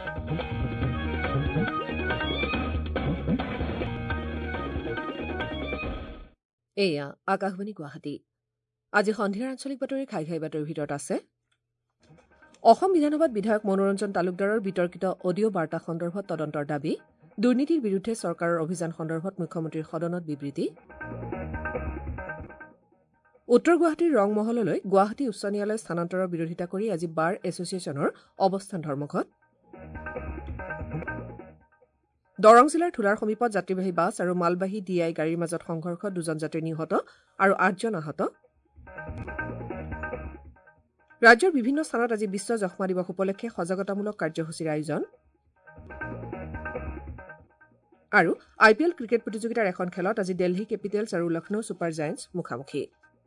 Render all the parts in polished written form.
এয়া আকাশবাণী গুৱাহাটী। আজি সন্ধিয়াৰ আঞ্চলিক বাতৰি ঘাই বাতৰিৰ ভিতৰত আছে অসম বিধানসভাত বিধায়ক মনোৰঞ্জন তালুকদাৰৰ বিতৰ্কিত অডিঅ' বাৰ্তা সন্দৰ্ভত তদন্তৰ দাবী, দুৰ্নীতিৰ বিৰুদ্ধে চৰকাৰৰ অভিযান সন্দৰ্ভত মুখ্যমন্ত্ৰীৰ সদনত বিবৃতি, উত্তৰ গুৱাহাটীৰ ৰংমহললৈ গুৱাহাটী উচ্চ ন্যায়ালয় স্থানান্তৰৰ বিৰোধিতা কৰি আজি বাৰ এছ'চিয়েশ্যনৰ অৱস্থান ধৰ্মঘট, দৰং জিলাৰ থোলাৰ সমীপত যাত্ৰীবাহী বাছ আৰু মালবাহী DI গাড়ীৰ মাজত সংঘৰ্ষত 2জন যাত্ৰী নিহত আৰু 8জন আহত, ৰাজ্যৰ বিভিন্ন স্থানত আজি বিশ্ব যক্ষ্মা দিৱস উপলক্ষে সজাগতামূলক কাৰ্যসূচীৰ আয়োজন আৰু IPL ক্ৰিকেট প্ৰতিযোগিতাৰ এখন খেলত আজি দিল্লী কেপিটেলছ আৰু লক্ষ্ণৌ ছুপাৰ জায়েণ্টছ মুখামুখি।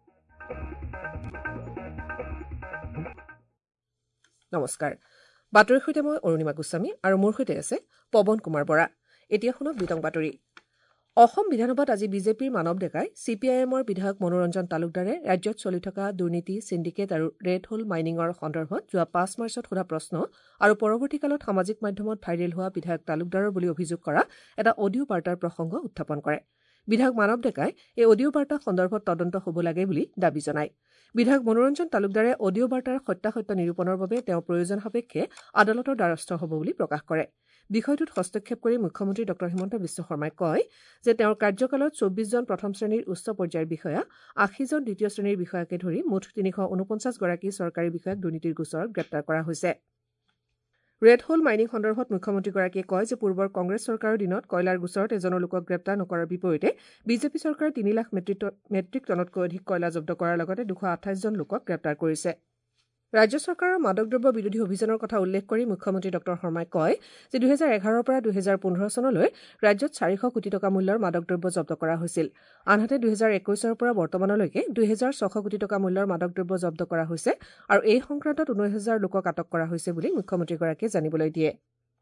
নমস্কাৰ, বাতৰিৰ সৈতে মই অৰুণিমা গোস্বামী আৰু মোৰ সৈতে আছে পৱন কুমাৰ বৰা। এতিয়া শুনক বিতং বাতৰি। অসম বিধানসভাত আজি বিজেপিৰ মানৱ ডেকাই CPIMৰ বিধায়ক মনোৰঞ্জন তালুকদাৰে ৰাজ্যত চলি থকা দুৰ্নীতি, সিণ্ডিকেট আৰু ৰেড হোল মাইনিঙৰ সন্দৰ্ভত যোৱা 5 মাৰ্চত সোধা প্ৰশ্ন আৰু পৰৱৰ্তীকালত সামাজিক মাধ্যমত ভাইৰেল হোৱা বিধায়ক তালুকদাৰৰ বুলি অভিযোগ কৰা এটা অডিঅ' বাৰ্তাৰ প্ৰসংগ উত্থাপন কৰে। বিধায়ক মানৱ ডেকাই এই অডিঅ' বাৰ্তা সন্দৰ্ভত তদন্ত হ'ব লাগে বুলি দাবী জনায়। বিধায়ক মনোৰঞ্জন তালুকদাৰে অডিঅ' বাৰ্তাৰ সত্যাসত্য নিৰূপণৰ বাবে তেওঁ প্ৰয়োজন সাপেক্ষে আদালতৰ দ্বাৰস্থ হ'ব বুলি প্ৰকাশ কৰে। বিষয়টোত হস্তক্ষেপ কৰি মুখ্যমন্ত্ৰী ডঃ হিমন্ত বিশ্ব শৰ্মাই কয় যে তেওঁৰ কাৰ্যকালত 24জন প্ৰথম শ্ৰেণীৰ উচ্চ পৰ্যায়ৰ বিষয়া, 80জন দ্বিতীয় শ্ৰেণীৰ বিষয়াকে ধৰি মুঠ 349 গৰাকী চৰকাৰী বিষয়াক দুৰ্নীতিৰ গোচৰত গ্ৰেপ্তাৰ কৰা হৈছে। ৰেড হোল মাইনিং সন্দৰ্ভত মুখ্যমন্ত্ৰীগৰাকীয়ে কয় যে পূৰ্বৰ কংগ্ৰেছ চৰকাৰৰ দিনত কয়লাৰ গোচৰত এজনো লোকক গ্ৰেপ্তাৰ নকৰাৰ বিপৰীতে বিজেপি চৰকাৰে 3 লাখ মেট্ৰিক টনতকৈ অধিক কয়লা জব্দ কৰাৰ লগতে 228জন লোকক গ্ৰেপ্তাৰ কৰিছে। ৰাজ্য চৰকাৰৰ মাদকদ্ৰব্য বিৰোধী অভিযানৰ কথা উল্লেখ কৰি মুখ্যমন্ত্ৰী ডঃ শৰ্মাই কয় যে 2011ৰ পৰা 2015 চনলৈ ৰাজ্যত 400 কোটি টকা মূল্যৰ মাদকদ্ৰব্য জব্দ কৰা হৈছিল। আনহাতে 2021ৰ পৰা বৰ্তমানলৈকে 2600 কোটি টকা মূল্যৰ মাদকদ্ৰব্য জব্দ কৰা হৈছে আৰু এই সংক্ৰান্তত 19,000 লোকক আটক কৰা হৈছে বুলি মুখ্যমন্ত্ৰীগৰাকীয়ে জানিবলৈ দিয়ে।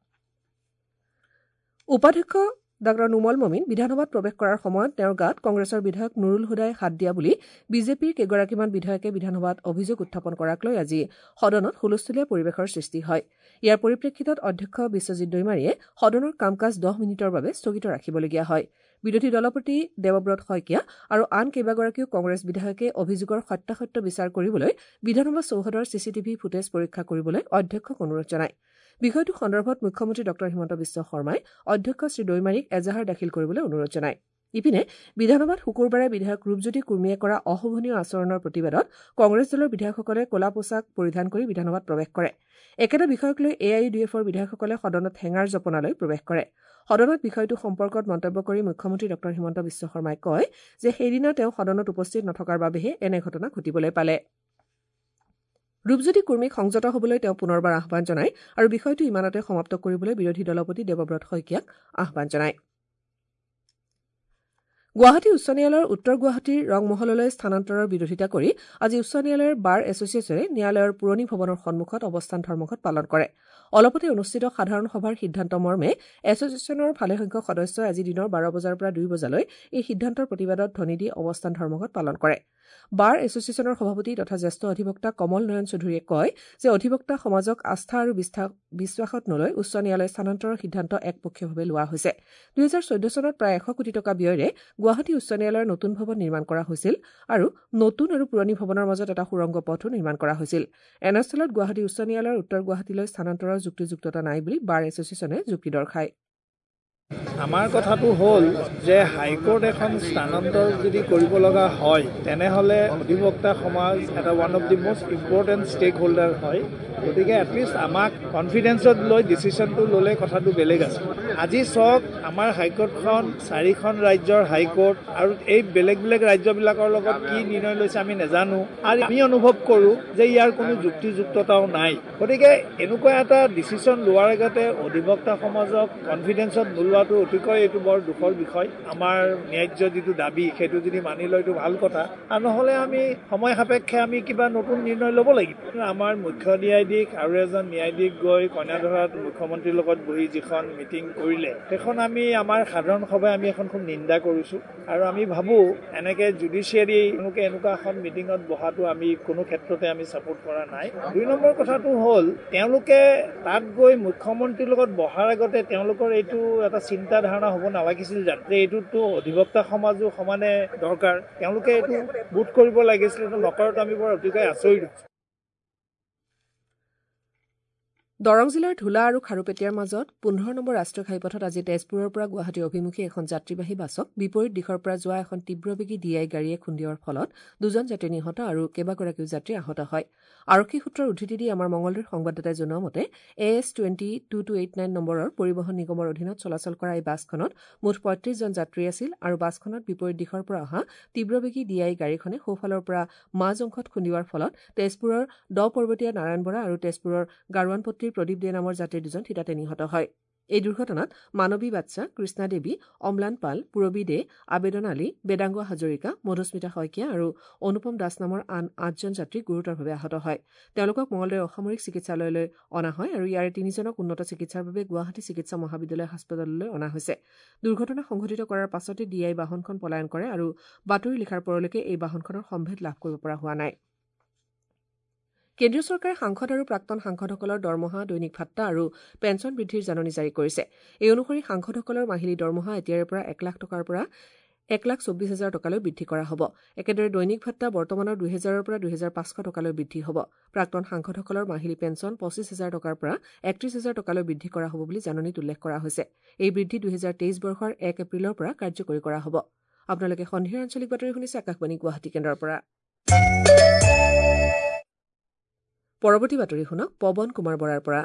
উপাধ্যক্ষ ডাঃ নুমল মমিন বিধানসভাত প্ৰৱেশ কৰাৰ সময়ত তেওঁৰ গাত কংগ্ৰেছৰ বিধায়ক নুৰুল হুদাই হাত দিয়া বুলি বিজেপিৰ কেইগৰাকীমান বিধায়কে বিধানসভাত অভিযোগ উত্থাপন কৰাক লৈ আজি সদনত হুলস্থুলীয়া পৰিৱেশৰ সৃষ্টি হয়। ইয়াৰ পৰিপ্ৰেক্ষিতত অধ্যক্ষ বিশ্বজিৎ দৈমাৰীয়ে সদনৰ কাম কাজ 10 মিনিটৰ বাবে স্থগিত ৰাখিবলগীয়া হয়। বিৰোধী দলপতি দেৱব্ৰত শইকীয়া আৰু আন কেইবাগৰাকীও কংগ্ৰেছ বিধায়কে অভিযোগৰ সত্যাসত্য বিচাৰ কৰিবলৈ বিধানসভা চৌহদৰ CCTV ফুটেজ পৰীক্ষা কৰিবলৈ অধ্যক্ষক অনুৰোধ জনায়। বিষয়টো সন্দৰ্ভত মুখ্যমন্ত্ৰী ডঃ হিমন্ত বিশ্ব শৰ্মাই অধ্যক্ষ শ্ৰী দৈমাৰীক এজাহাৰ দাখিল কৰিবলৈ অনুৰোধ জনায়। ইপিনে বিধানসভাত শুকুৰবাৰে বিধায়ক ৰূপজ্যোতি কুৰ্মীয়ে কৰা অশোভনীয় আচৰণৰ প্ৰতিবাদত কংগ্ৰেছ দলৰ বিধায়কসকলে ক'লা পোছাক পৰিধান কৰি বিধানসভাত প্ৰৱেশ কৰে। একেটা বিষয়ক লৈ AIUDFৰ বিধায়কসকলে সদনত হেঙাৰ জপনালৈ প্ৰৱেশ কৰে। সদনত বিষয়টো সম্পৰ্কত মন্তব্য কৰি মুখ্যমন্ত্ৰী ডঃ হিমন্ত বিশ্ব শৰ্মাই কয় যে সেইদিনা তেওঁ সদনত উপস্থিত নথকাৰ বাবেহে এনে ঘটনা ঘটিবলৈ পালে। ৰূপজ্যোতি কুৰ্মীক সংযত হ'বলৈ তেওঁ পুনৰবাৰ আহ্বান জনায় আৰু বিষয়টো ইমানতে সমাপ্ত কৰিবলৈ বিৰোধী দলপতি দেৱব্ৰত শইকীয়াক আহ্বান জনায়। গুৱাহাটী উচ্চ ন্যায়ালয়ৰ উত্তৰ গুৱাহাটীৰ ৰংমহললৈ স্থানান্তৰৰ বিৰোধিতা কৰি আজি উচ্চ ন্যায়ালয়ৰ বাৰ এছ'চিয়েশ্যনে ন্যায়ালয়ৰ পুৰণি ভৱনৰ সন্মুখত অৱস্থান ধৰ্মঘট পালন কৰে। অলপতে অনুষ্ঠিত সাধাৰণ সভাৰ সিদ্ধান্ত মৰ্মে এছ'চিয়েশ্যনৰ ভালেসংখ্যক সদস্যই আজি দিনৰ 12 বজাৰ পৰা 2 বজালৈ এই সিদ্ধান্তৰ প্ৰতিবাদত ধ্বনি দি অৱস্থান ধৰ্মঘট পালন কৰে। বাৰ এছ'চিয়েশ্যনৰ সভাপতি তথা জ্যেষ্ঠ অধিবক্তা কমল নয়ন চৌধুৰীয়ে কয় যে অধিবক্তা সমাজক আস্থা আৰু বিশ্বাসত নলৈ উচ্চ ন্যায়ালয় স্থানান্তৰৰ সিদ্ধান্ত একপক্ষীয়ভাৱে লোৱা হৈছে। 2014 চনত প্ৰায় 100 কোটি টকা ব্যয়েৰে গুৱাহাটী উচ্চ ন্যায়ালয়ৰ নতুন ভৱন নিৰ্মাণ কৰা হৈছিল আৰু নতুন আৰু পুৰণি ভৱনৰ মাজত এটা সুৰংগ পথো নিৰ্মাণ কৰা হৈছিল। এনেস্থলত গুৱাহাটী উচ্চ ন্যায়ালয়ৰ উত্তৰ গুৱাহাটীলৈ স্থানান্তৰৰ যুক্তিযুক্ততা নাই বুলি বাৰ এছ'চিয়েশ্যনে যুক্তি দৰ্শায়। আমাৰ কথাটো হ'ল যে হাইকোৰ্ট এখন স্থানান্তৰ যদি কৰিব লগা হয় তেনেহ'লে অধিবক্তা সমাজ এটা one of the most important stakeholder হয়। গতিকে এটলিষ্ট আমাক কনফিডেন্সত লৈ ডিচিশ্যনটো ল'লে কথাটো বেলেগ আছে। আজি চাওক আমাৰ হাইকোৰ্টখন 4খন ৰাজ্যৰ হাইকোৰ্ট আৰু এই বেলেগ বেলেগ ৰাজ্যবিলাকৰ লগত কি নিৰ্ণয় লৈছে আমি নাজানো আৰু আমি অনুভৱ কৰোঁ যে ইয়াৰ কোনো যুক্তিযুক্ততাও নাই। গতিকে এনেকুৱা এটা ডিচিশ্যন লোৱাৰ আগতে অধিবক্তা সমাজক কনফিডেন্সত নোলোৱাটো অতিকৈ এইটো বৰ দুখৰ বিষয়। আমাৰ ন্যায্য যিটো দাবী সেইটো যদি মানি লয় এইটো ভাল কথা, আৰু নহ'লে আমি সময় সাপেক্ষে আমি কিবা নতুন নিৰ্ণয় ল'ব লাগিব। আমাৰ মুখ্য ন্যায়াধীশ ন্যায়াধীশ আৰু এজন ন্যায়াধীশ গৈ কন্যাধৰাত মুখ্যমন্ত্ৰীৰ লগত বহি যিখন মিটিং কৰিলে সেইখন আমি আমাৰ সাধাৰণ সভাই আমি এখন খুব নিন্দা কৰিছোঁ আৰু আমি ভাবোঁ এনেকৈ জুডিচিয়াৰী এনেকুৱা এখন মিটিঙত বহাটো আমি কোনো ক্ষেত্ৰতে আমি ছাপোৰ্ট কৰা নাই। ২ নম্বৰ কথাটো হ'ল তেওঁলোকে তাত গৈ মুখ্যমন্ত্ৰীৰ লগত বহাৰ আগতে তেওঁলোকৰ এইটো এটা চিন্তা ধাৰণা হ'ব নালাগিছিল জানো যে এইটোতো অধিবক্তা সমাজো সমানে দৰকাৰ, তেওঁলোকে এইটো বোধ কৰিব লাগিছিল, এইটো নকৰাটো আমি বৰ অতিকৈ আচৰিত হৈছোঁ। দৰং জিলাৰ ধুলা আৰু খাৰুপেটীয়াৰ মাজত ১৫ নম্বৰ ৰাষ্ট্ৰীয় ঘাইপথত আজি তেজপুৰৰ পৰা গুৱাহাটী অভিমুখী এখন যাত্ৰীবাহী বাছক বিপৰীত দিশৰ পৰা যোৱা এখন তীব্ৰবেগী DI গাড়ীয়ে খুন্দিওৱাৰ ফলত ২জন যাত্ৰী নিহত আৰু কেইবাগৰাকীও যাত্ৰী আহত হয়। আৰক্ষী সূত্ৰৰ উদ্ধৃতি দি আমাৰ মঙলদৈৰ সংবাদদাতাই জনোৱা মতে AS202289 নম্বৰৰ পৰিবহণ নিগমৰ অধীনত চলাচল কৰা এই বাছখনত মুঠ ৩৫জন যাত্ৰী আছিল আৰু বাছখনত বিপৰীত দিশৰ পৰা অহা তীব্ৰবেগী DI গাড়ীখনে সোঁফালৰ পৰা মাজ অংশত খুন্দিওৱাৰ ফলত তেজপুৰৰ দ পৰ্বতীয়া নাৰায়ণ বৰা আৰু তেজপুৰৰ গাৰোৱানপট্টিৰ প্ৰদীপ দে নামৰ যাত্ৰী ২জন থিতাতে নিহত হয়। এই দুৰ্ঘটনাত মানৱী বাচ্চা, কৃষ্ণা দেৱী, অম্লান পাল, পূৰবী দে, আবেদন আলী, বেদাংগ হাজৰিকা, মধুস্মিতা শইকীয়া আৰু অনুপম দাস নামৰ আন ৮জন যাত্ৰী গুৰুতৰভাৱে আহত হয়। তেওঁলোকক মঙলদৈ অসামৰিক চিকিৎসালয়লৈ অনা হয় আৰু ইয়াৰে ৩জনক উন্নত চিকিৎসাৰ বাবে গুৱাহাটী চিকিৎসা মহাবিদ্যালয় হাস্পতাললৈ অনা হৈছে। দুৰ্ঘটনা সংঘটিত কৰাৰ পাছতে DI বাহনখন পলায়ন কৰে আৰু বাতৰি লিখাৰ পৰলৈকে এই বাহনখনৰ সম্ভেদ লাভ কৰিব পৰা হোৱা নাই। কেন্দ্ৰীয় চৰকাৰে সাংসদ আৰু প্ৰাক্তন সাংসদসকলৰ দৰমহা, দৈনিক ভাত্তা আৰু পেঞ্চন বৃদ্ধিৰ জাননী জাৰি কৰিছে। এই অনুসৰি সাংসদসকলৰ মাহিলী দৰমহা এতিয়াৰে পৰা ১ লাখ টকাৰ পৰা ১,২৪,০০০ টকালৈ বৃদ্ধি কৰা হ'ব। একেদৰে দৈনিক ভাত্তা বৰ্তমানৰ ২,০০০ৰ পৰা ২,৫০০ টকালৈ বৃদ্ধি হ'ব। প্ৰাক্তন সাংসদসকলৰ মাহিলী পেঞ্চন ২৫,০০০ টকাৰ পৰা ৩১,০০০ টকালৈ বৃদ্ধি কৰা হ'ব বুলি জাননীত উল্লেখ কৰা হৈছে। এই বৃদ্ধি ২০২৩ বৰ্ষৰ ১ এপ্ৰিলৰ পৰা কাৰ্যকৰী কৰা হ'ব। আপোনালোকে সন্ধিয়াৰ আঞ্চলিক বাতৰি শুনিছে আকাশবাণী গুৱাহাটী কেন্দ্ৰৰ পৰা। পৰৱৰ্তী বাতৰি শুনক পৱন কুমাৰ বৰাৰ পৰা।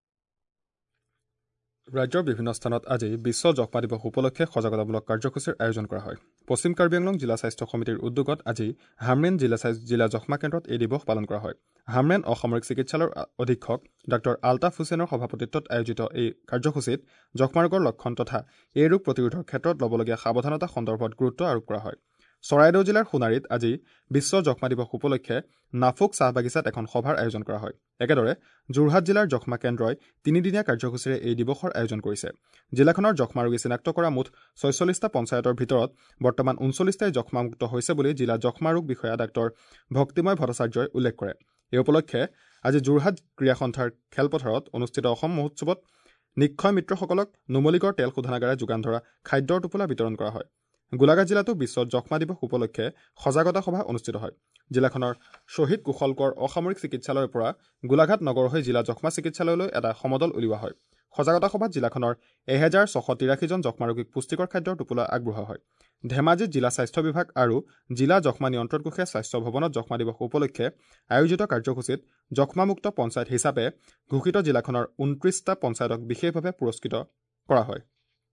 ৰাজ্যৰ বিভিন্ন স্থানত আজি বিশ্ব যক্ষ্মা দিৱস উপলক্ষে সজাগতামূলক কাৰ্যসূচীৰ আয়োজন কৰা হয়। পশ্চিম কাৰ্বি আংলং জিলা স্বাস্থ্য সমিতিৰ উদ্যোগত আজি হামৰেন জিলা যক্ষ্মা কেন্দ্ৰত এই দিৱস পালন কৰা হয়। হামৰেন অসামৰিক চিকিৎসালয়ৰ অধীক্ষক ডাঃ আলতাফ হুছেইনৰ সভাপতিত্বত আয়োজিত এই কাৰ্যসূচীত যক্ষ্মা ৰোগৰ লক্ষণ তথা এই ৰোগ প্ৰতিৰোধৰ ক্ষেত্ৰত ল'বলগীয়া সাৱধানতা সন্দৰ্ভত গুৰুত্ব আৰোপ কৰা হয়। চৰাইদেউ জিলাৰ সোণাৰীত আজি বিশ্ব যক্ষ্মা দিৱস উপলক্ষে নাফুক চাহ বাগিচাত এখন সভাৰ আয়োজন কৰা হয়। একেদৰে যোৰহাট জিলাৰ যক্ষ্মা কেন্দ্ৰই ৩দিনীয়া কাৰ্যসূচীৰে এই দিৱসৰ আয়োজন কৰিছে। জিলাখনৰ যক্ষ্মা ৰোগী চিনাক্ত কৰা মুঠ ৪৬টা পঞ্চায়তৰ ভিতৰত বৰ্তমান ৩৯টাই যক্ষ্মামুক্ত হৈছে বুলি জিলা যক্ষ্মা ৰোগ বিষয়া ডাঃ ভক্তিময় ভট্টাচাৰ্যই উল্লেখ কৰে। এই উপলক্ষে আজি যোৰহাট ক্ৰীড়া সন্থাৰ খেলপথাৰত অনুষ্ঠিত অসম মহোৎসৱত নিক্ষয় মিত্ৰসকলক নুমলীগড় তেল শোধনাগাৰে যোগান ধৰা খাদ্যৰ টোপোলা বিতৰণ কৰা হয়। গোলাঘাট জিলাতো বিশ্ব যক্ষ্মা দিৱস উপলক্ষে সজাগতা সভা অনুষ্ঠিত হয়। জিলাখনৰ শ্বহীদ কুশল কোঁৱৰ অসামৰিক চিকিৎসালয়ৰ পৰা গোলাঘাট নগৰ হৈ জিলা যক্ষ্মা চিকিৎসালয়লৈ এটা সমদল উলিওৱা হয়। সজাগতা সভাত জিলাখনৰ ১,৬৮৩জন যক্ষ্মা ৰোগীক পুষ্টিকৰ খাদ্যৰ টোপোলা আগবঢ়োৱা হয়। ধেমাজিত জিলা স্বাস্থ্য বিভাগ আৰু জিলা যক্ষ্মা নিয়ন্ত্ৰণ কোষে স্বাস্থ্য ভৱনত যক্ষ্মা দিৱস উপলক্ষে আয়োজিত কাৰ্যসূচীত যক্ষ্মামুক্ত পঞ্চায়ত হিচাপে ঘোষিত জিলাখনৰ ২৯টা পঞ্চায়তক বিশেষভাৱে পুৰস্কৃত কৰা হয়।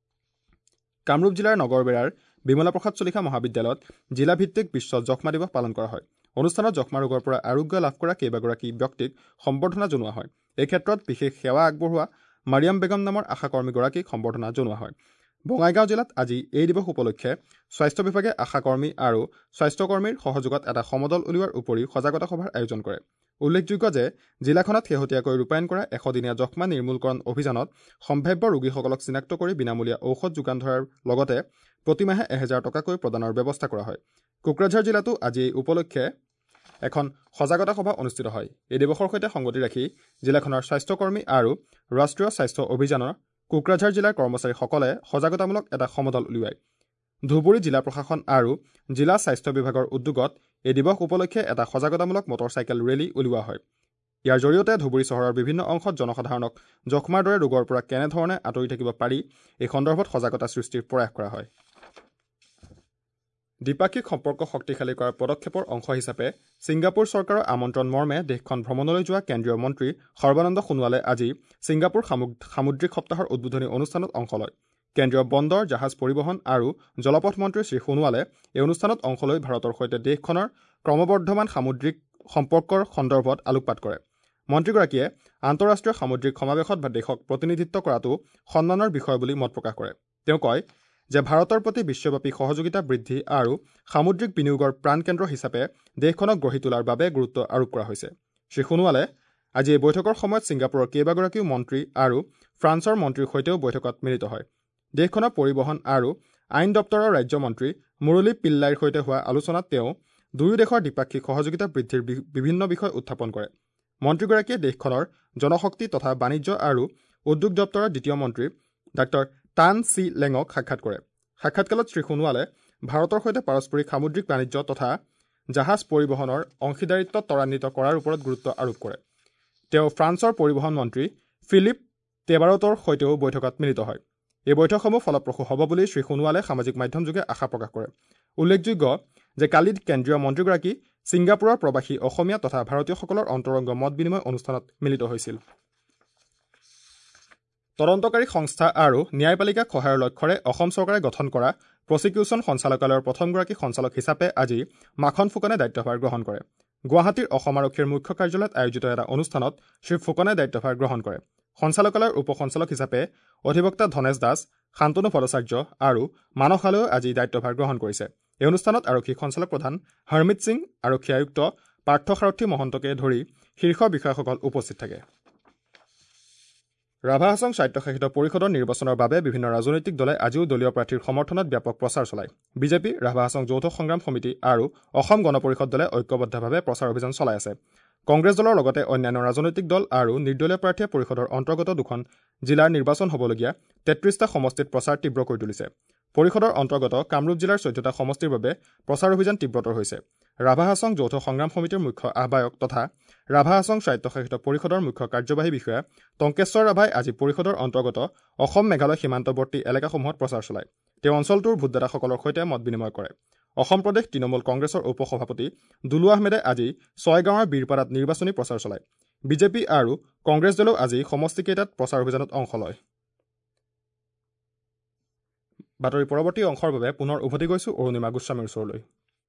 কামৰূপ জিলাৰ নগৰবেৰাৰ বিমলা প্ৰসাদ চলিহা মহাবিদ্যালয়ত জিলাভিত্তিক বিশ্ব যক্ষ্মা দিৱস পালন কৰা হয়। অনুষ্ঠানত যক্ষ্মা ৰোগৰ পৰা আৰোগ্য লাভ কৰা কেইবাগৰাকী ব্যক্তিক সম্বৰ্ধনা জনোৱা হয়। এই ক্ষেত্ৰত বিশেষ সেৱা আগবঢ়োৱা মাৰিয়াম বেগম নামৰ আশাকৰ্মীগৰাকীক সম্বৰ্ধনা জনোৱা হয়। বঙাইগাঁও জিলাত আজি এই দিৱস উপলক্ষে স্বাস্থ্য বিভাগে আশাকৰ্মী আৰু স্বাস্থ্যকৰ্মীৰ সহযোগত এটা সমদল উলিওৱাৰ উপৰিও সজাগতা সভাৰ আয়োজন কৰে। উল্লেখযোগ্য যে জিলাখনত শেহতীয়াকৈ ৰূপায়ণ কৰা ১০০দিনীয়া যক্ষ্মা নিৰ্মূলকৰণ অভিযানত সম্ভাৱ্য ৰোগীসকলক চিনাক্ত কৰি বিনামূলীয়া ঔষধ যোগান ধৰাৰ লগতে প্ৰতিমাহে ১,০০০ টকাকৈ প্ৰদানৰ ব্যৱস্থা কৰা হয়। কোকৰাঝাৰ জিলাতো আজি এই উপলক্ষে এখন সজাগতা সভা অনুষ্ঠিত হয়। এই দিৱসৰ সৈতে সংগতি ৰাখি জিলাখনৰ স্বাস্থ্যকৰ্মী আৰু ৰাষ্ট্ৰীয় স্বাস্থ্য অভিযানৰ কোকৰাঝাৰ জিলাৰ কৰ্মচাৰীসকলে সজাগতামূলক এটা সমদল উলিয়ায়। ধুবুৰী জিলা প্ৰশাসন আৰু জিলা স্বাস্থ্য বিভাগৰ উদ্যোগত এই দিৱস উপলক্ষে এটা সজাগতামূলক মটৰচাইকেল ৰেলী উলিওৱা হয়। ইয়াৰ জৰিয়তে ধুবুৰী চহৰৰ বিভিন্ন অংশত জনসাধাৰণক যক্ষ্মাৰ দৰে ৰোগৰ পৰা কেনেধৰণে আঁতৰি থাকিব পাৰি এই সন্দৰ্ভত সজাগতা সৃষ্টিৰ প্ৰয়াস কৰা হয়। দ্বিপাক্ষিক সম্পৰ্ক শক্তিশালী কৰাৰ পদক্ষেপৰ অংশ হিচাপে ছিংগাপুৰ চৰকাৰৰ আমন্ত্ৰণ মৰ্মে দেশখন ভ্ৰমণলৈ যোৱা কেন্দ্ৰীয় মন্ত্ৰী সৰ্বানন্দ সোণোৱালে আজি ছিংগাপুৰ সামুদ্ৰিক সপ্তাহৰ উদ্বোধনী অনুষ্ঠানত অংশ লয়। কেন্দ্ৰীয় বন্দৰ, জাহাজ পৰিবহণ আৰু জলপথ মন্ত্ৰী শ্ৰী সোণোৱালে এই অনুষ্ঠানত অংশ লৈ ভাৰতৰ সৈতে দেশখনৰ ক্ৰমবৰ্ধমান সামুদ্ৰিক সম্পৰ্কৰ সন্দৰ্ভত আলোকপাত কৰে। মন্ত্ৰীগৰাকীয়ে আন্তঃৰাষ্ট্ৰীয় সামুদ্ৰিক সমাৱেশত দেশক প্ৰতিনিধিত্ব কৰাটো সন্মানৰ বিষয় বুলি মত প্ৰকাশ কৰে। তেওঁ কয় যে ভাৰতৰ প্ৰতি বিশ্বব্যাপী সহযোগিতা বৃদ্ধি আৰু সামুদ্ৰিক বিনিয়োগৰ প্ৰাণকেন্দ্ৰ হিচাপে দেশখনক গঢ়ি তোলাৰ বাবে গুৰুত্ব আৰোপ কৰা হৈছে। শ্ৰী সোণোৱালে আজি এই বৈঠকৰ সময়ত ছিংগাপুৰৰ কেইবাগৰাকীও মন্ত্ৰী আৰু ফ্ৰান্সৰ মন্ত্ৰীৰ সৈতেও বৈঠকত মিলিত হয়। দেশখনৰ পৰিবহণ আৰু আইন দপ্তৰৰ ৰাজ্যমন্ত্ৰী মুৰলী পিল্লাইৰ সৈতে হোৱা আলোচনাত তেওঁ দুয়ো দেশৰ দ্বিপাক্ষিক সহযোগিতা বৃদ্ধিৰ বিভিন্ন বিষয় উত্থাপন কৰে। মন্ত্ৰীগৰাকীয়ে দেশখনৰ জনশক্তি তথা বাণিজ্য আৰু উদ্যোগ দপ্তৰৰ দ্বিতীয় মন্ত্ৰী ডাঃ টান চি লেঙক সাক্ষাৎ কৰে। সাক্ষাৎকালত শ্ৰীসোণোৱালে ভাৰতৰ সৈতে পাৰস্পৰিক সামুদ্ৰিক বাণিজ্য তথা জাহাজ পৰিবহণৰ অংশীদাৰিত্ব ত্বৰান্বিত কৰাৰ ওপৰত গুৰুত্ব আৰোপ কৰে। তেওঁ ফ্ৰান্সৰ পৰিবহণ মন্ত্ৰী ফিলিপ টেবাৰটৰ সৈতেও বৈঠকত মিলিত হয়। এই বৈঠকসমূহ ফলপ্ৰসূ হ'ব বুলি শ্ৰীসোণোৱালে সামাজিক মাধ্যমযোগে আশা প্ৰকাশ কৰে। উল্লেখযোগ্য যে কালি কেন্দ্ৰীয় মন্ত্ৰীগৰাকী ছিংগাপুৰৰ প্ৰৱাসী অসমীয়া তথা ভাৰতীয়সকলৰ অন্তৰংগ মত বিনিময় অনুষ্ঠানত মিলিত হৈছিল। তদন্তকাৰী সংস্থা আৰু ন্যায়পালিকাক সহায়ৰ লক্ষ্যৰে অসম চৰকাৰে গঠন কৰা প্ৰচিকিউশ্যন সঞ্চালকালয়ৰ প্ৰথমগৰাকী সঞ্চালক হিচাপে আজি মাখন ফুকনে দায়িত্বভাৰ গ্ৰহণ কৰে। গুৱাহাটীৰ অসম আৰক্ষীৰ মুখ্য কাৰ্যালয়ত আয়োজিত এটা অনুষ্ঠানত শ্ৰীফুকনে দায়িত্বভাৰ গ্ৰহণ কৰে। সঞ্চালকালয়ৰ উপ সঞ্চালক হিচাপে অধিবক্তা ধনেশ দাস, শান্তনু ভট্টাচাৰ্য আৰু মানস আলয়ো আজি দায়িত্বভাৰ গ্ৰহণ কৰিছে। এই অনুষ্ঠানত আৰক্ষী সঞ্চালক প্ৰধান হৰমিত সিং, আৰক্ষী আয়ুক্ত পাৰ্থসাৰথী মহন্তকে ধৰি শীৰ্ষ বিষয়াসকল উপস্থিত থাকে। ৰাভা হাছং স্বায়ত্তশাসিত পৰিষদৰ নিৰ্বাচনৰ বাবে বিভিন্ন ৰাজনৈতিক দলে আজিও দলীয় প্ৰাৰ্থীৰ সমৰ্থনত ব্যাপক প্ৰচাৰ চলায়। বিজেপি, ৰাভা হাছং যৌথ সংগ্ৰাম সমিতি আৰু অসম গণ পৰিষদ দলে ঐক্যবদ্ধভাৱে প্ৰচাৰ অভিযান চলাই আছে। কংগ্ৰেছ দলৰ লগতে অন্যান্য ৰাজনৈতিক দল আৰু নিৰ্দলীয় প্ৰাৰ্থীয়ে পৰিষদৰ অন্তৰ্গত 2খন জিলাৰ নিৰ্বাচন হ'বলগীয়া 33টা সমষ্টিত প্ৰচাৰ তীব্ৰ কৰি তুলিছে। পৰিষদৰ অন্তৰ্গত কামৰূপ জিলাৰ 14টা সমষ্টিৰ বাবে প্ৰচাৰ অভিযান তীব্ৰতৰ হৈছে। ৰাভা হাছং যৌথ সংগ্ৰাম সমিতিৰ মুখ্য আহ্বায়ক তথা ৰাভা হাছং স্বায়ত্তশাসিত পৰিষদৰ মুখ্য কাৰ্যবাহী বিষয়া টংকেশ্বৰ ৰাভাই আজি পৰিষদৰ অন্তৰ্গত অসম মেঘালয় সীমান্তৱৰ্তী এলেকাসমূহত প্ৰচাৰ চলায়। তেওঁ অঞ্চলটোৰ ভোটদাতাসকলৰ সৈতে মত বিনিময় কৰে। অসম প্ৰদেশ তৃণমূল কংগ্ৰেছৰ উপ সভাপতি দুলু আহমেদে আজি 6 গাঁৱৰ বীৰপাৰাত নিৰ্বাচনী প্ৰচাৰ চলায়। বিজেপি আৰু কংগ্ৰেছ দলেও আজি সমষ্টিকেইটাত প্ৰচাৰ অভিযানত অংশ লয়। বাতৰি পৰৱৰ্তী অংশৰ বাবে পুনৰ উভতি গৈছো অৰুণিমা গোস্বামীৰ ওচৰলৈ।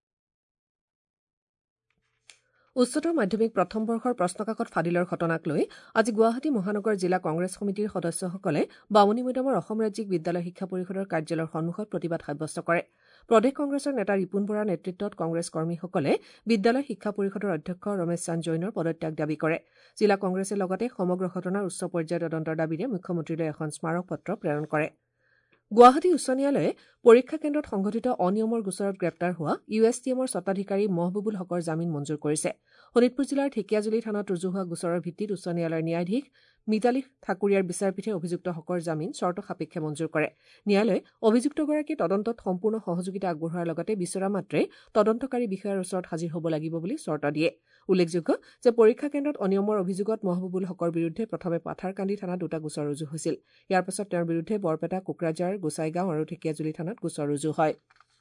উচ্চতৰ মাধ্যমিক প্ৰথম বৰ্ষৰ প্ৰশ্নকাকত ফাদিলৰ ঘটনাক লৈ আজি গুৱাহাটী মহানগৰ জিলা কংগ্ৰেছ সমিতিৰ সদস্যসকলে বামুণী মৈদামৰ অসম ৰাজ্যিক বিদ্যালয় শিক্ষা পৰিষদৰ কাৰ্যালয়ৰ সন্মুখত প্ৰতিবাদ সাব্যস্ত কৰে। প্ৰদেশ কংগ্ৰেছৰ নেতা ৰিপুণ বৰাৰ নেতৃত্বত কংগ্ৰেছ কৰ্মীসকলে বিদ্যালয় শিক্ষা পৰিষদৰ অধ্যক্ষ ৰমেশ চান্দ জৈনৰ পদত্যাগ দাবী কৰে। জিলা কংগ্ৰেছে লগতে সমগ্ৰ ঘটনাৰ উচ্চ পৰ্যায়ৰ তদন্তৰ দাবীৰে মুখ্যমন্ত্ৰীলৈ এখন স্মাৰক পত্ৰ প্ৰেৰণ কৰে। গুৱাহাটী উচ্চ ন্যায়ালয়ে পৰীক্ষা কেন্দ্ৰত সংঘটিত অনিয়মৰ গোচৰত গ্ৰেপ্তাৰ হোৱা USTMৰ স্বত্বাধিকাৰী মহবুবুল হকৰ জামিন মঞ্জুৰ কৰিছে। শোণিতপুৰ জিলাৰ ঢেকিয়াজুলি থানাত ৰুজু হোৱা গোচৰৰ ভিত্তিত উচ্চ ন্যায়ালয়ৰ ন্যায়াধীশ মিতালী ঠাকুৰীয়াৰ বিচাৰপীঠে অভিযুক্ত হকৰ জামিন চৰ্ত সাপেক্ষে মঞ্জুৰ কৰে। ন্যায়ালয়ে অভিযুক্তগৰাকীৰ তদন্তত সম্পূৰ্ণ সহযোগিতা আগবঢ়োৱাৰ লগতে বিচৰা মাত্ৰে তদন্তকাৰী বিষয়াৰ ওচৰত হাজিৰ হ'ব লাগিব বুলি চৰ্ত দিয়ে। উল্লেখযোগ্য যে পৰীক্ষা কেন্দ্ৰত অনিয়মৰ অভিযোগত মহবুবুল হকৰ বিৰুদ্ধে প্ৰথমে পাথাৰকান্দি থানাত 2টা গোচৰ ৰুজু হৈছিল। ইয়াৰ পাছত তেওঁৰ বিৰুদ্ধে বৰপেটা, কোকৰাঝাৰ, গোসাইগাঁও আৰু ঢেকিয়াজুলি থানাত গোচৰ ৰুজু হয়।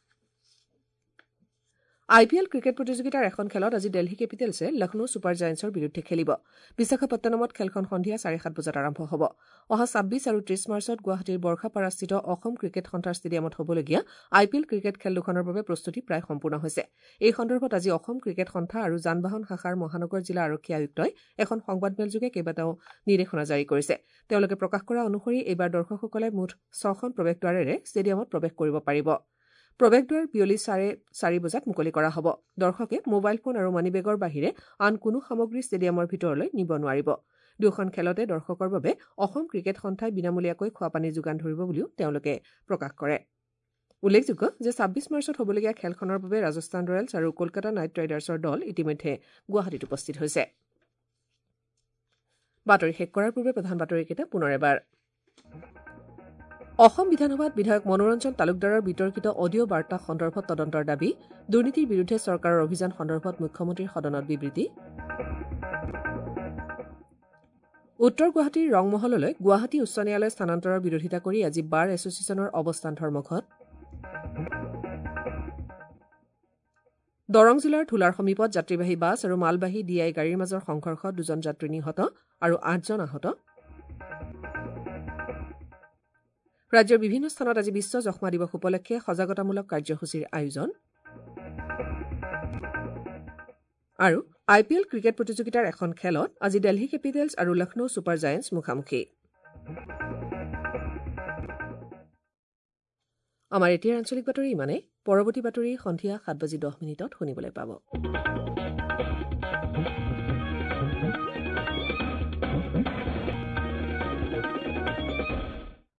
IPL ক্ৰিকেট প্ৰতিযোগিতাৰ এখন খেলত আজি দিল্লী কেপিটেলছে লক্ষ্ণৌ ছুপাৰ জায়েণ্টছৰ বিৰুদ্ধে খেলিব। বিশাখাপট্টনমত খেলখন সন্ধিয়া 7:30 বজাত আৰম্ভ হ'ব। অহা 26 আৰু 30 মাৰ্চত গুৱাহাটীৰ বৰ্ষাপাৰাস্থিত অসম ক্ৰিকেট সন্থাৰ ষ্টেডিয়ামত হ'বলগীয়া IPL ক্ৰিকেট খেল দুখনৰ বাবে প্ৰস্তুতি প্ৰায় সম্পূৰ্ণ হৈছে। এই সন্দৰ্ভত আজি অসম ক্ৰিকেট সন্থা আৰু যান-বাহন শাখাৰ মহানগৰ জিলা আৰক্ষী আয়ুক্তই এখন সংবাদমেলযোগে কেইবাটাও নিৰ্দেশনা জাৰি কৰিছে। তেওঁলোকে প্ৰকাশ কৰা অনুসৰি এইবাৰ দৰ্শকসকলে মুঠ 6খন প্ৰৱেশদ্বাৰেৰে ষ্টেডিয়ামত প্ৰৱেশ কৰিব পাৰিব। প্ৰৱেশদ্বাৰ বিয়লি 4:30 বজাত মুকলি কৰা হ'ব। দৰ্শকে মোবাইল ফোন আৰু মানিবেগৰ বাহিৰে আন কোনো সামগ্ৰী ষ্টেডিয়ামৰ ভিতৰলৈ নিব নোৱাৰিব। দুখন খেলতে দৰ্শকৰ বাবে অসম ক্ৰিকেট সন্থাই বিনামূলীয়াকৈ খোৱাপানী যোগান ধৰিব বুলিও তেওঁলোকে প্ৰকাশ কৰে। উল্লেখযোগ্য যে 26 মাৰ্চত হ'বলগীয়া খেলখনৰ বাবে ৰাজস্থান ৰয়েলছ আৰু কলকাতা নাইট ৰাইডাৰ্ছৰ দল ইতিমধ্যে গুৱাহাটীত উপস্থিত হৈছে। বাতৰি শেষ কৰাৰ পূৰ্বে প্ৰধান বাতৰিকেইটা পুনৰ এবাৰ। অসম বিধানসভাত বিধায়ক মনোৰঞ্জন তালুকদাৰৰ বিতৰ্কিত অডিঅ' বাৰ্তা সন্দৰ্ভত তদন্তৰ দাবী। দুৰ্নীতিৰ বিৰুদ্ধে চৰকাৰৰ অভিযান সন্দৰ্ভত মুখ্যমন্ত্ৰীৰ সদনত বিবৃতি। উত্তৰ গুৱাহাটীৰ ৰংমহললৈ গুৱাহাটী উচ্চ ন্যায়ালয় স্থানান্তৰৰ বিৰোধিতা কৰি আজি বাৰ এছ'চিয়েশ্যনৰ অৱস্থান ধৰ্মঘট। দৰং জিলাৰ ধুলাৰ সমীপত যাত্ৰীবাহী বাছ আৰু মালবাহী DI গাড়ীৰ মাজৰ সংঘৰ্ষত 2জন যাত্ৰী নিহত আৰু 8জন আহত। ৰাজ্যৰ বিভিন্ন স্থানত আজি বিশ্ব যক্ষ্মা দিৱস উপলক্ষে সজাগতামূলক কাৰ্যসূচীৰ আয়োজন। আৰু IPL ক্ৰিকেট প্ৰতিযোগিতাৰ এখন খেলত আজি দিল্লী কেপিটেলছ আৰু লক্ষ্ণৌ ছুপাৰ জায়েণ্টছ মুখামুখি। আমাৰ এতিয়াৰ আঞ্চলিক বাতৰি ইমানে। পৰৱৰ্তী বাতৰি সন্ধিয়া 7:10 শুনিবলৈ পাব।